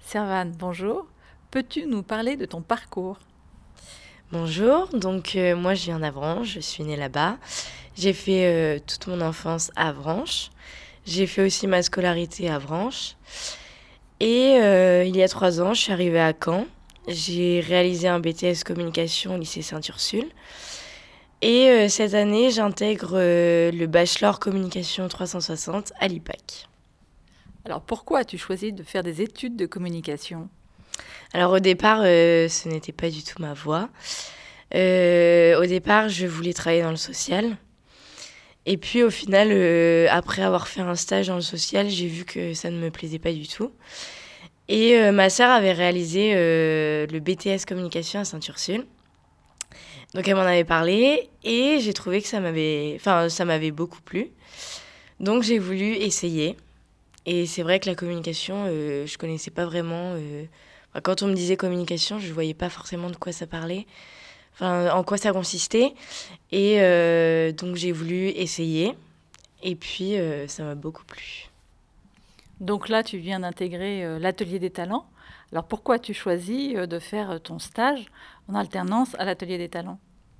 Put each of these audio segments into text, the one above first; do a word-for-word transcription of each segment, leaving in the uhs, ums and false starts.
Servane, bonjour. Peux-tu nous parler de ton parcours? Bonjour, donc euh, moi je viens d'Avranches, je suis née là-bas. J'ai fait euh, toute mon enfance à Avranches. J'ai fait aussi ma scolarité à Avranches. Et euh, il y a trois ans, je suis arrivée à Caen. J'ai réalisé un B T S communication au lycée Sainte-Ursule. Et euh, cette année, j'intègre euh, le bachelor communication trois cent soixante à l'I P A C. Alors pourquoi as-tu choisi de faire des études de communication? Alors au départ, euh, ce n'était pas du tout ma voie. Euh, au départ, je voulais travailler dans le social. Et puis au final, euh, après avoir fait un stage dans le social, j'ai vu que ça ne me plaisait pas du tout. Et euh, ma sœur avait réalisé euh, le B T S communication à Sainte-Ursule. Donc elle m'en avait parlé et j'ai trouvé que ça m'avait, enfin, ça m'avait beaucoup plu. Donc j'ai voulu essayer. Et c'est vrai que la communication, euh, je connaissais pas vraiment. Euh, enfin, quand on me disait communication, je voyais pas forcément de quoi ça parlait, enfin en quoi ça consistait. Et euh, donc j'ai voulu essayer. Et puis euh, ça m'a beaucoup plu. Donc là, tu viens d'intégrer euh, l'Atelier des talents. Alors pourquoi as-tu choisi euh, de faire euh, ton stage en alternance à l'Atelier des talents?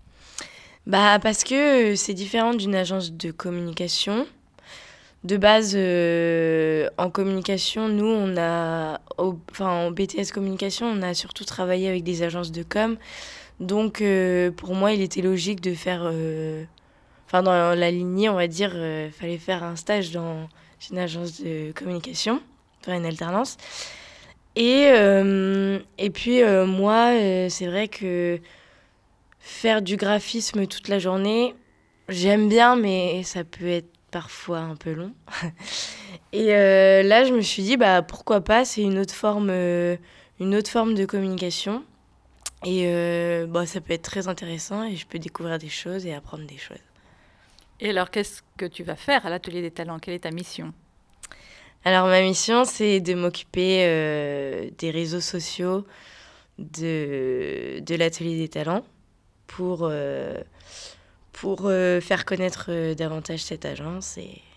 Bah parce que euh, c'est différent d'une agence de communication. De base, euh, en communication, nous, on a, au, enfin en B T S communication, on a surtout travaillé avec des agences de com. Donc euh, pour moi, il était logique de faire, euh, enfin dans la lignée, on va dire, euh, fallait faire un stage dans une agence de communication, faire une alternance. Et euh, et puis euh, moi, euh, c'est vrai que faire du graphisme toute la journée, j'aime bien, mais ça peut être parfois un peu long. Et euh, là, je me suis dit, bah, pourquoi pas, c'est une autre forme, euh, une autre forme de communication. Et euh, bah, ça peut être très intéressant et je peux découvrir des choses et apprendre des choses. Et alors qu'est-ce que tu vas faire à l'Atelier des talents? Quelle est ta mission? Alors, ma mission, c'est de m'occuper euh, des réseaux sociaux de, de l'Atelier des talents pour, euh, pour euh, faire connaître euh, davantage cette agence et